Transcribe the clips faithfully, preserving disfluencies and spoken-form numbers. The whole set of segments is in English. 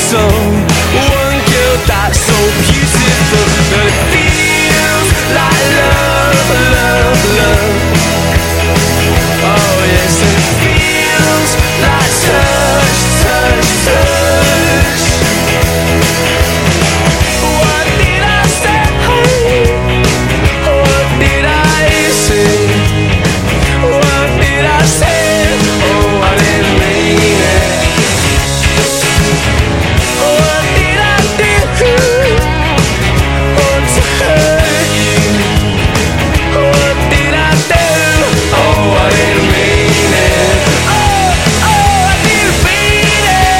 soul. One girl that's so beautiful that it feels like love, love, love. Oh yes, and it feels like touch, touch, touch. What did I say? What did I say? What did I say? Oh, I didn't mean it. What did I do? Oh, to hurt you. What did I do? Oh, I didn't mean it. Oh, oh, I didn't mean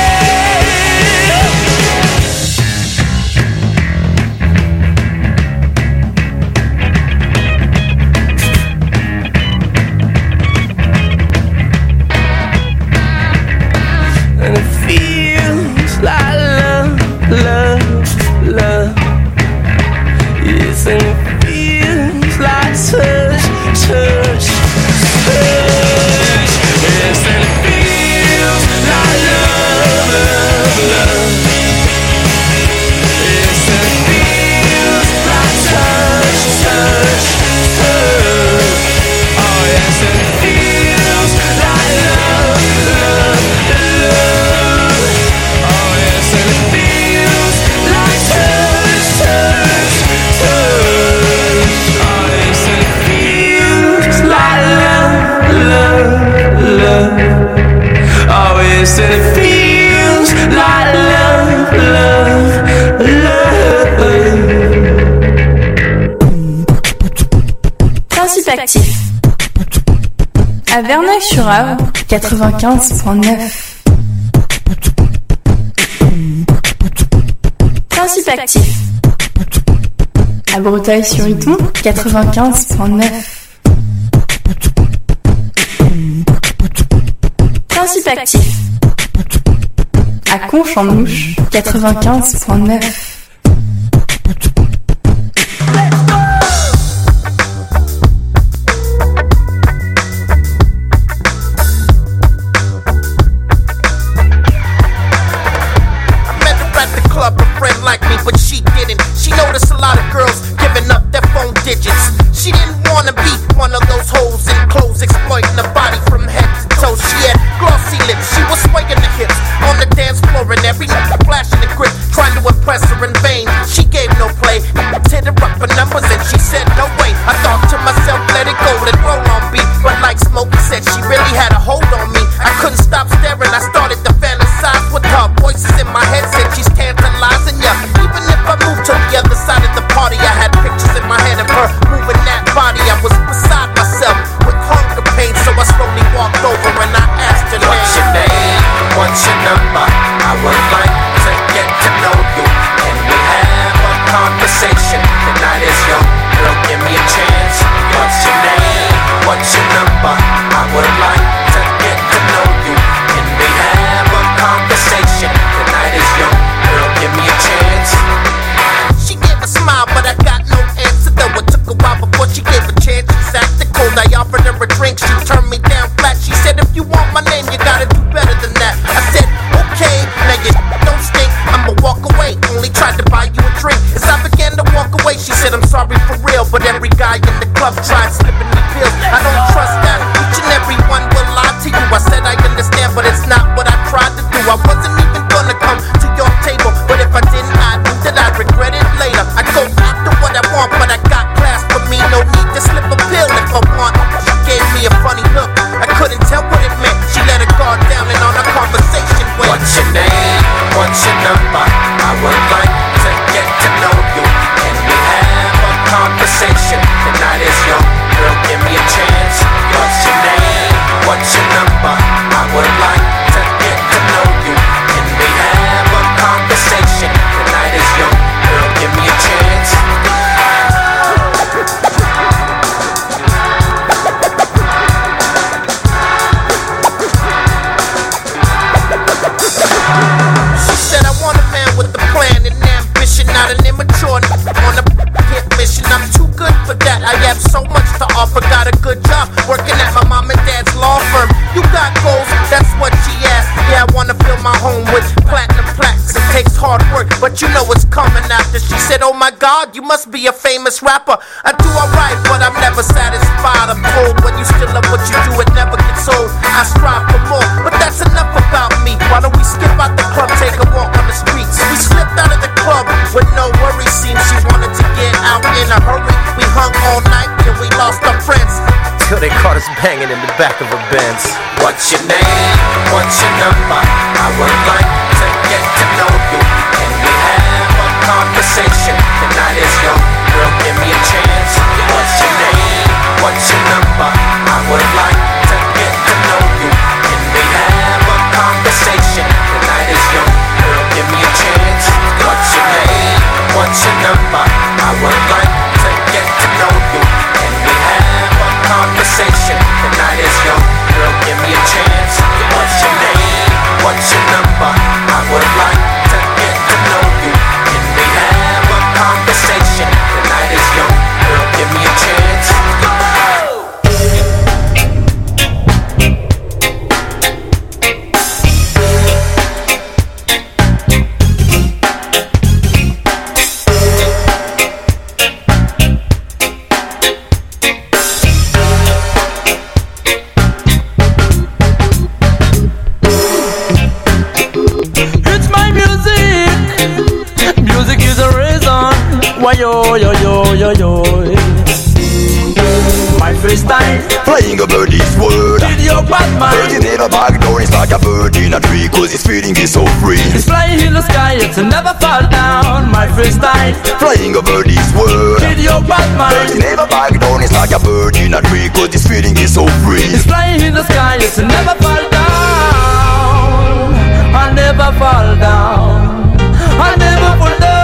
and it feels like love, love, love. Yes, and it feels like touch, touch, touch. Yes, and it feels like love, love, love. Yes, and it feels like touch, touch, touch. Oh yes, and it feels like love, love, love. Oh yes, and it feels like touch, touch, touch. Oh yes, and it feels like love, love, love. Oh yes, and it feels like love, love, love. Principe actif. À Verneuil-sur-Avre, quatre-vingt-quinze point neuf. Principe actif. À Breteuil-sur-Iton, quatre-vingt-quinze point neuf. Principe actif. À Conche-en-Ouche, quatre-vingt-quinze point neuf. But she didn't. She noticed a lot of girls giving up their phone digits. She didn't wanna be one of those hoes in clothes exploiting the body from head to toe. She had glossy lips, she was swaying the hips on the dance floor and every night flashing the grip, trying to impress her in vain. She gave no play, hit her up for numbers and she said no way. I thought to myself, let it go, let roll on beat. But like Smokey said, she really had a hold on me. I couldn't stop staring, I started to fantasize with her. Voices in my head said she's tantalizing ya. Even if I moved to the other side of the party, I had pictures in my head of her moving that body. I was beside myself with hunger pain, so I slowly walked over and I asked her, what's your name? What's your number? I would like to get to know you. Can we have a conversation? The night is young, girl, give me a chance. What's your name? What's your number? I would like to get to know you. Can we have a conversation? The night is young. but you know it's coming after. She said, oh my God, you must be a famous rapper. I do alright, but I'm never satisfied. I'm cold when you still love what you do, it never gets old. I strive for more, but that's enough about me. Why don't we skip out the club, take a walk on the streets? We slipped out of the club with no worries. Seems she wanted to get out in a hurry. We hung all night till we lost our friends, till they caught us banging in the back of a Benz. What's your name? What's your number? I would like to get to know you. Can we have a conversation? Tonight is young, girl, give me a chance. What's your name? What's your number? I would like to get to know you. Can we have a conversation? Tonight is young, girl, give me a chance. What's your name? What's your number? I would like to get to know you. Can we have a conversation? Tonight is young, girl, give me a chance. What's your name? What's your number? I would like to get to know you. Can we have a conversation? Tonight is young, girl, give me a chance. Why yo yo yo yo yo. My freestyle flying over this world. Did your Batman? Bird in the back door is like a bird in a tree, cause his feeling is so free. It's flying in the sky, it's never fall down. My freestyle flying over this world. Did your Batman? Bird in the back door is like a bird in a tree, cause his feeling is so free. It's flying in the sky, it's never fall down. I'll never fall down. I'll never fall down.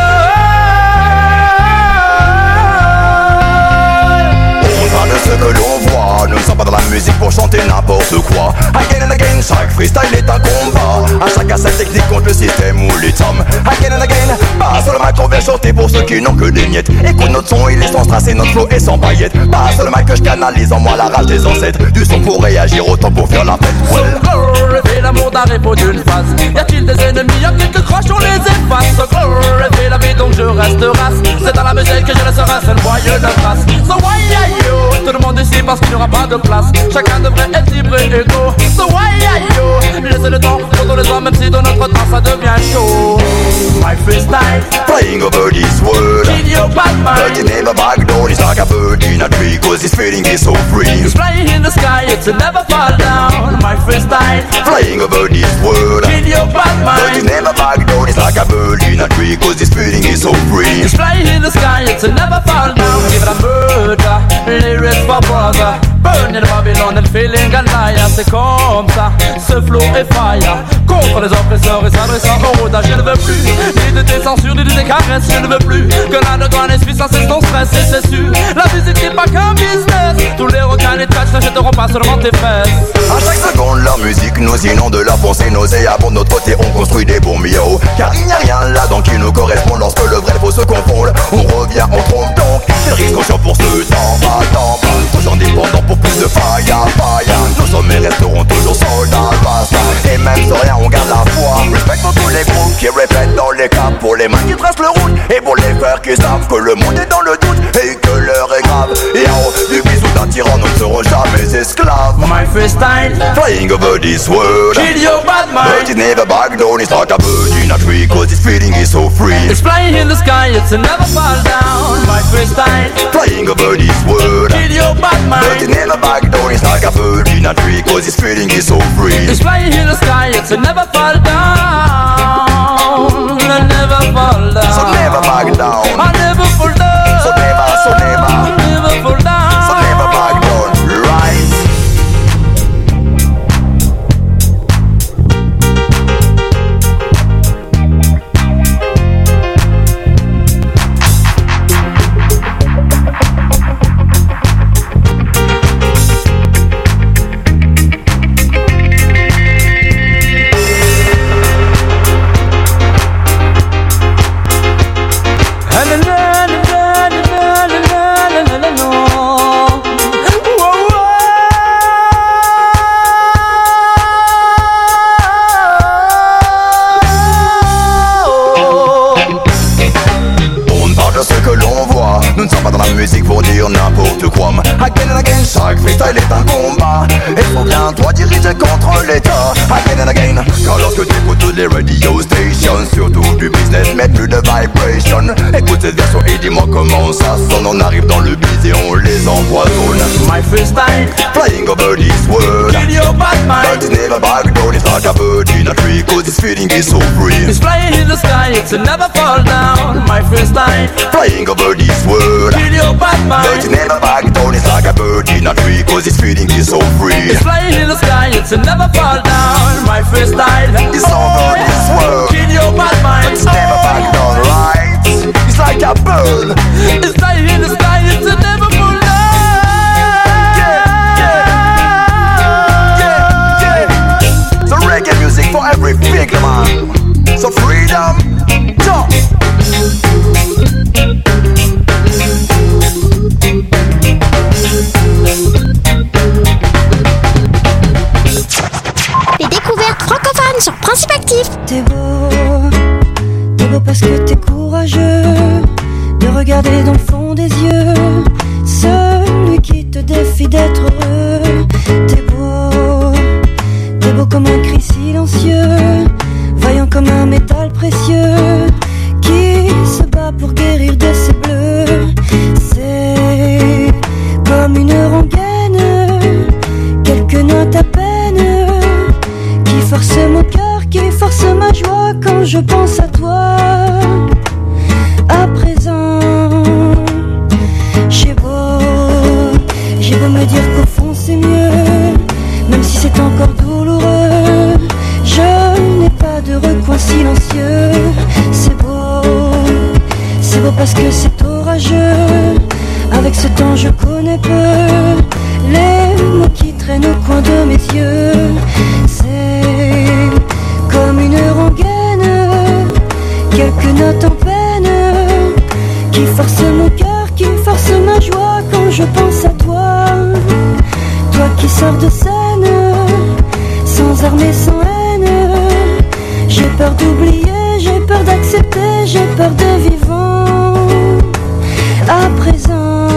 De ce que l'on voit, nous ne sommes pas dans la musique pour chanter n'importe quoi. Again and again, chaque freestyle est un combat. À chacun sa technique contre le système ou les hommes. Again and again, pas sur le mic on vient chanter pour ceux qui n'ont que des miettes. Écoute notre son, il est sans strass et notre flow est sans paillettes. Pas sur le mic que je canalise en moi la rage des ancêtres. Du son pour réagir autant pour faire la fête. Well. Réveille l'amour d'un repos d'une face. Y a-t-il des ennemis, y'a quelques croches, on les efface. So réveille la vie donc je reste race. C'est dans la musique que je laisserai seul voyeux de trace. So why are you? Tout le monde ici parce qu'il n'y aura pas de place. Chacun devrait être libre et égaux. So why are you? Laissez le temps pour tous les hommes, même si dans notre temps ça devient chaud. My freestyle flying over this world. Did your Batman? Bird in the back door is like a bird in a tree, cause his feeling is so free. It's flying in the sky, it's never fall down. My freestyle flying over this world. Did your Batman? Bird in the back door is like a bird in a tree, cause his feeling is so free. It's flying in the sky, it's never fall down. Give it a murder, lyrics for brother. Burn in Babylon and feeling alive. C'est comme ça, ce flow est fire. Contre les oppresseurs et s'adressant au rodage. Je ne veux plus ni de tes censures, ni de tes caresses. Je ne veux plus que la de toi n'essuie sans cesse ton stress. Et c'est sûr, la musique n'est pas qu'un business. Tous les requins et trash n'achèteront pas seulement tes fesses. À chaque seconde, la musique nous inonde de la pensée nauséabonde. De notre côté, on construit des bons miaos. Car il n'y a rien là-dedans qui nous correspond. Lorsque le vrai et le faux se confondent, on revient, on trompe donc. C'est le risque conscient pour ce temps, pas temps, pas. Toujours dépendant pour plus de faille, faille. Nos sommets resteront toujours soldats, basta. Et même sans rien, on garde la foi. Respect pour tous les groupes qui répètent dans les caps. Pour les mains qui tracent le route. Et pour les frères qui savent que le monde est dans le doute. Et que l'heure est grave. Et en haut du bisou d'un tyran, nous ne serons jamais esclaves. My freestyle flying over this world. Kill your bad mind. But it never back down, it's like a bird in a tree, cause its feeling is so free. It's flying in the sky, it's never fall down. My freestyle flying over this world. Kill your bad mind. But it never back down, it's like a bird in a tree, cause its feeling is so free. It's flying in the sky, it's never fall down. Never fall down. So never back down. I never fall down. So never, so never. Never fall down. So never back down, right? pas dans la musique pour dire n'importe quoi. Again and again, chaque freestyle est un combat. Et faut bien toi diriger contre l'état. Again and again, car lorsque t'écoutes toutes les radio stations, surtout du business, mais plus de vibration. Écoute cette version et dis-moi comment ça sonne. On arrive dans le biz et on les empoisonne. My freestyle, flying over this world. kill your bad mind. But it's never back down, it's like a bird in a tree, cause this feeling is so free. It's flying in the sky, it's never fall down. My freestyle, Flying over this world. kill your bad But it's mind. never back down, it's like a bird in a tree, cause this feeling is so free. It's flying in the sky, it's never fall down. My freestyle, It's over this world. kill your bad mind. But it's never back down, right? It's like a bird. It's flying in the sky, it's never fall down. So reggae music for every big man. So freedom, jump. Les découvertes francophones sur Principe Actif. T'es beau, t'es beau parce que t'es courageux de regarder dans le fond des yeux celui qui te défie d'être heureux. T'es beau, t'es beau comme un cri silencieux, vaillant comme un métal précieux qui se bat pour guérir de ses bleus. C'est comme une rengaine, quelques notes à peine qui force mon cœur, qui force ma joie quand je pense à toi. À présent, j'ai beau, j'ai beau me dire qu'au fond c'est mieux, même si c'est encore douloureux, je n'ai pas de recoin silencieux. C'est beau, c'est beau parce que c'est orageux, avec ce temps je connais peu les mots qui traînent au coin de mes yeux. C'est comme une rengaine, quelques notes en peine, qui force mon cœur, qui force ma joie quand je pense à toi. Toi qui sors de scène, sans armes et sans haine. J'ai peur d'oublier, j'ai peur d'accepter, j'ai peur de vivant. À présent,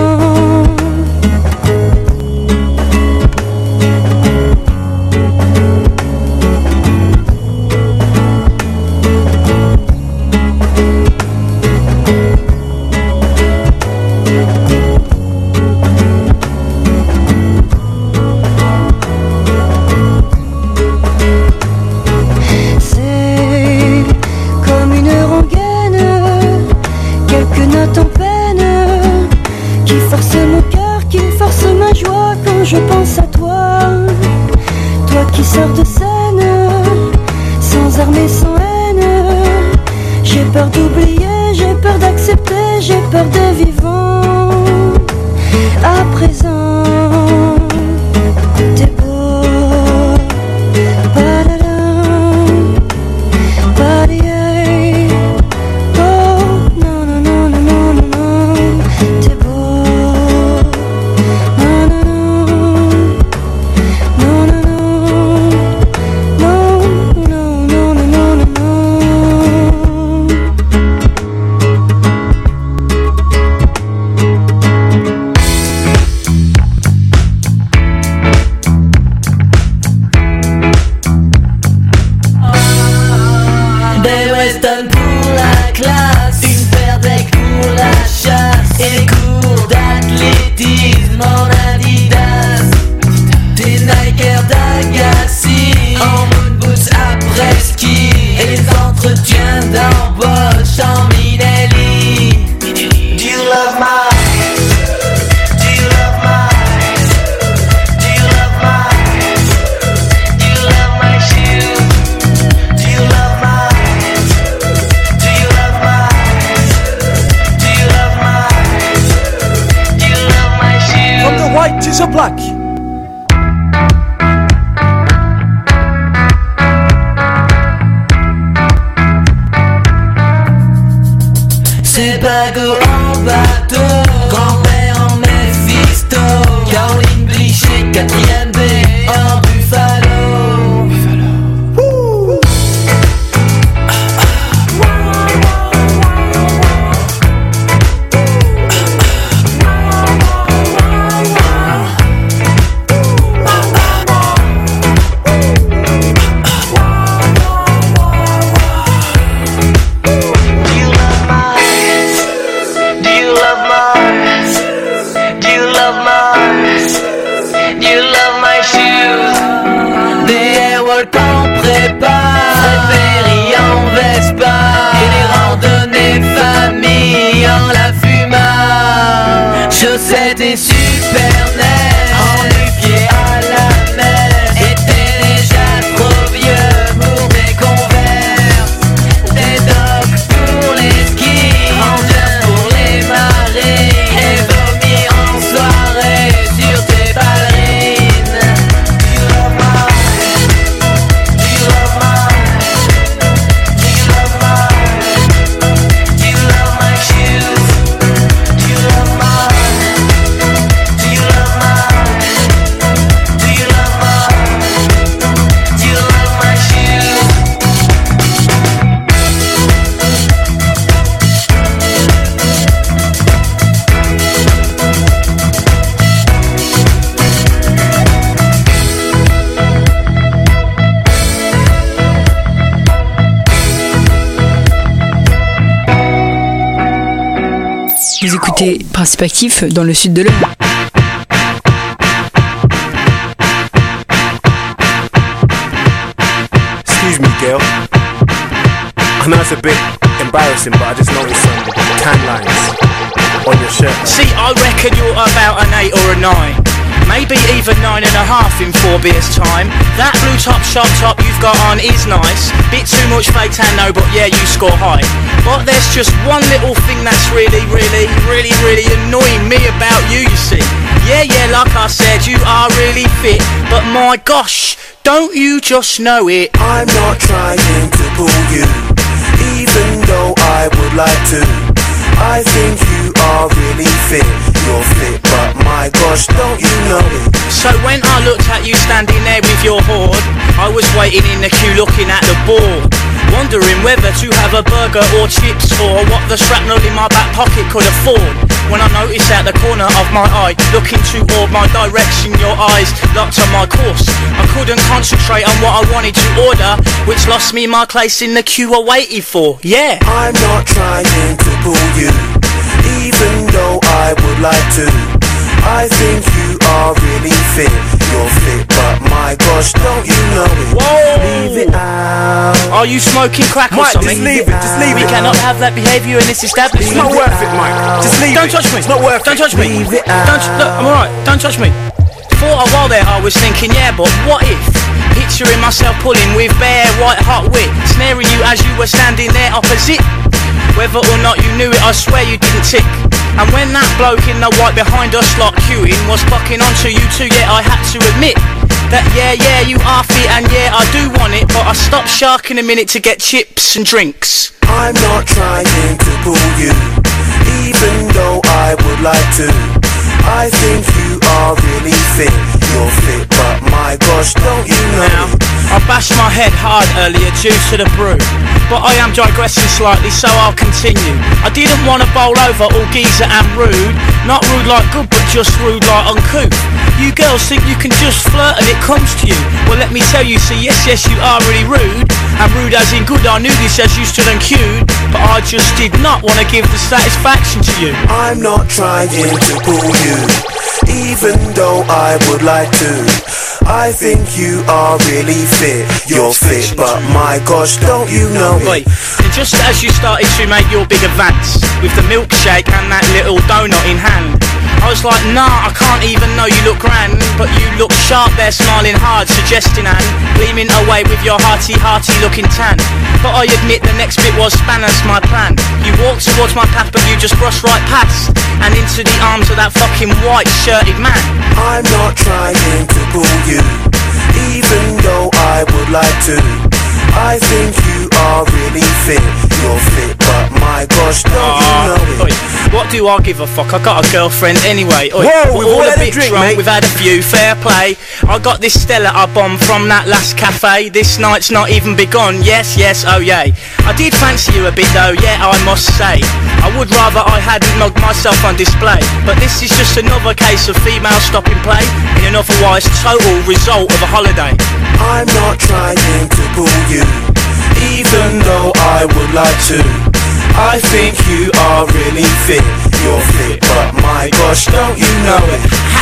je pense à toi, toi qui sors de scène, sans armes et sans haine. J'ai peur d'oublier, j'ai peur d'accepter, j'ai peur de vivant. À présent, t'es beau, ba-da-da, ba-da-da. Oh, non, non, non, non, non, non, non, t'es beau. Black. C'est Bago en bateau, grand-père en Mephisto, Caroline Blichet, quatrième B en Buffalo. Buffalo. Vous écoutez Principe Actif dans le sud de l'Europe. Excuse me, girl. I know it's a bit embarrassing, but I just noticed some tan lines on your shirt. See, I reckon you're about an eight or a nine. Maybe even nine and a half in four beers time. That blue top short top you've got on is nice. Bit too much fake tan though, but yeah, you score high. But there's just one little thing that's really, really, really, really annoying me about you, you see. Yeah, yeah, like I said, you are really fit, but my gosh, don't you just know it? I'm not trying to pull you, even though I would like to. I think you are really fit. You're fit, but my gosh, don't you know it? So when I looked at you standing there with your hoard, I was waiting in the queue looking at the board, wondering whether to have a burger or chips, or what the shrapnel in my back pocket could afford. When I noticed out the corner of my eye, looking toward my direction, your eyes locked on my course. I couldn't concentrate on what I wanted to order, which lost me my place in the queue I waited for. Yeah, I'm not trying to pull you, even though I would like to. I think you are really fit. You're fit, but my gosh, don't you know it? Whoa! Leave it out. Are you smoking crack or Mike, something? just leave it, just leave we it. We cannot have that behaviour in this establishment. It's not worth it, Mike. Just leave Don't it. touch me. It's not worth Don't it. touch me. Leave it Don't t- look, I'm alright. Don't touch me. For a while there, I was thinking, yeah, but what if? Picturing myself pulling with bare white hot wit, snaring you as you were standing there opposite. Whether or not you knew it, I swear you didn't tick. And when that bloke in the white behind us lot queuing was fucking onto you too, yeah, I had to admit that yeah, yeah, you are fit and yeah, I do want it, but I stopped sharking a minute to get chips and drinks. I'm not trying to pull you, even though I would like to. I think you are really fit. You're fit, but my gosh, don't you know? Now, I bashed my head hard earlier due to the brew, but I am digressing slightly, so I'll continue. I didn't want to bowl over all geezer and rude. Not rude like good, but just rude like uncouth. You girls think you can just flirt and it comes to you. Well, let me tell you, see, yes, yes, you are really rude. And rude as in good, I knew this as you stood and queued, but I just did not want to give the satisfaction to you. I'm not trying to pull you, even though I would like to. I think you are really fit. You're fit, but my gosh, don't you know it? Wait, and just as you started to make your big advance, with the milkshake and that little donut in hand, I was like, nah, I can't even know you look grand, but you look sharp there, smiling hard, suggesting and gleaming away with your hearty, hearty looking tan. But I admit the next bit was Spanish, my plan. You walked towards my path, but you just brushed right past and into the arms of that fucking white shirted man. I'm not trying to pull you, even though I would like to. I think you are really fit. You're fit, but my gosh, don't uh, you know it? Oi, what do I give a fuck? I got a girlfriend anyway. Oi, Whoa, we're we've all all a had a bit drink, drunk, mate. we've had a few, fair play. I got this Stella I bombed from that last cafe. This night's not even begun, yes, yes, oh yay. I did fancy you a bit though, yeah, I must say. I would rather I hadn't mugged myself on display, but this is just another case of female stopping play in an otherwise total result of a holiday. I'm not trying to pull you, even though I would like to. I think you are really fit. You're fit, but my gosh, don't you know it?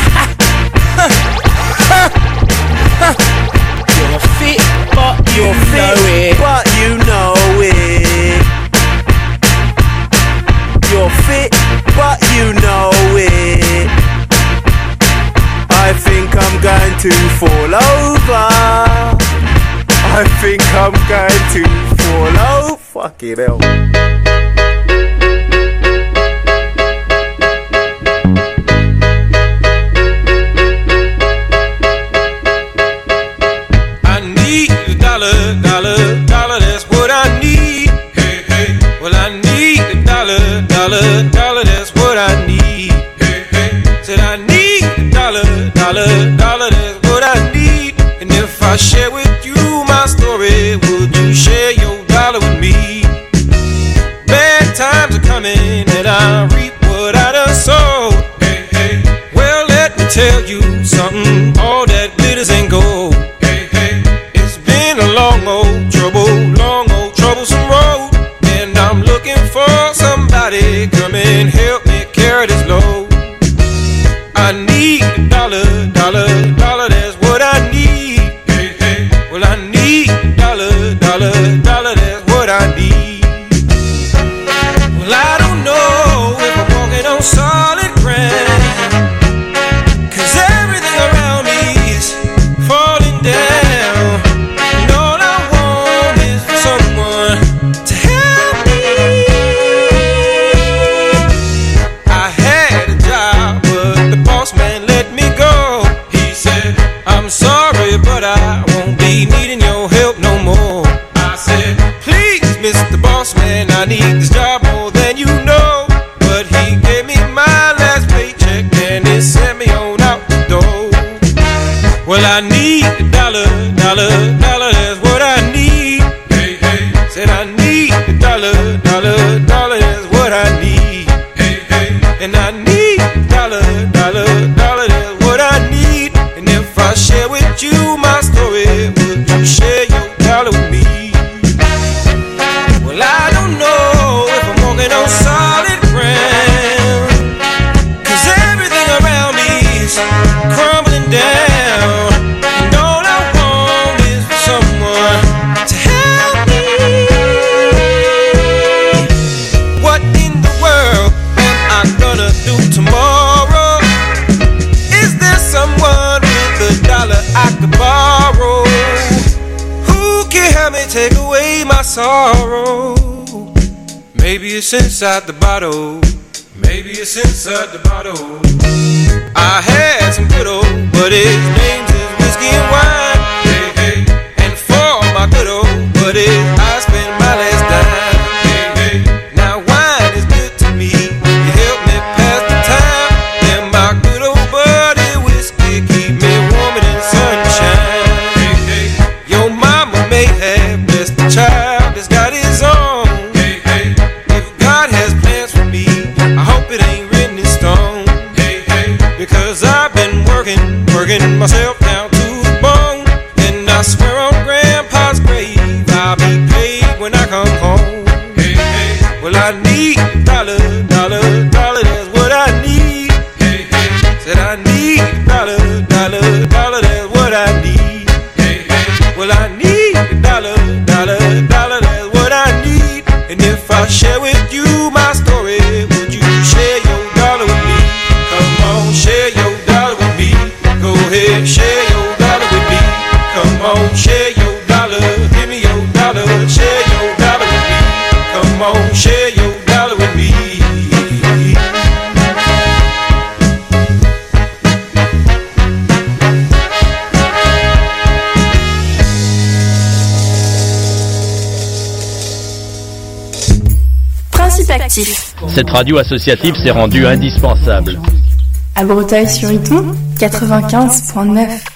You're fit, but you You're know fit, it. but you know it. You're fit, but you know it. I think I'm going to fall over. I think I'm going to fall over. Fucking hell. I need a dollar, dollar, dollar, that's what I need. Hey, hey. Well, I need a dollar, dollar, dollar, that's what I need. Hey, hey. Said I need a dollar, dollar, dollar, that's what I need. And if I share with you my story, would you share your dollar with me? Bad times are coming and I reap what I done sowed. Hey, hey. Well, let me tell you something, all that glitters ain't gold. Hey, hey. It's been a long old trouble, long old troublesome road, and I'm looking for somebody come and help me boss man, I need this job more than you know. But he gave me my last paycheck and he sent me on out the door. Well, I need a dollar, dollar, dollar, that's what I need. Hey, hey. Said I need a dollar, dollar, dollar, that's what I need. Hey, hey. And I need a dollar, dollar, dollar, that's what I need. And if I share with you my story, would you share your dollar with me? Well, I don't know if I'm walking on solid ground, 'cause everything around me is crumbling down. And all I want is for someone to help me. What in the world am I gonna do tomorrow? Is there someone with a dollar I could borrow? Who can help me take away my sorrow? Maybe it's inside the bottle. Maybe it's inside the bottle. I had some good old, but his name's is whiskey and wine. Hey, hey. And for my good old buddy, I spent my last dime. Hey, hey. Now wine is good to me. You help me pass the time. And my good old buddy whiskey keep me warm in the sunshine. Hey, hey. Your mama may have blessed the child that's got his own. Hey, hey. If God has plans for me, I hope it ain't written in stone. Hey, hey. Because I've been working, working myself down to the bone. And I swear on Grandpa's grave, I'll be paid when I come home. Hey, hey. Well, I need a dollar, dollar, dollar, that's what I need. Hey, hey. Said I need a dollar, dollar, dollar, that's what I need. Hey, hey. Well, I need a dollar, dollar, dollar, that's what I need. And if I share with you my story, would you share your dollar with me? Come on, share your dollar with me. Go ahead, share your dollar with me. Come on, share your dollar. Give me your dollar, share your dollar with me. Come on, share your dollar with me. Principe actif. Cette radio associative s'est rendue indispensable. À Breteuil-sur-Iton, quatre-vingt-quinze point neuf.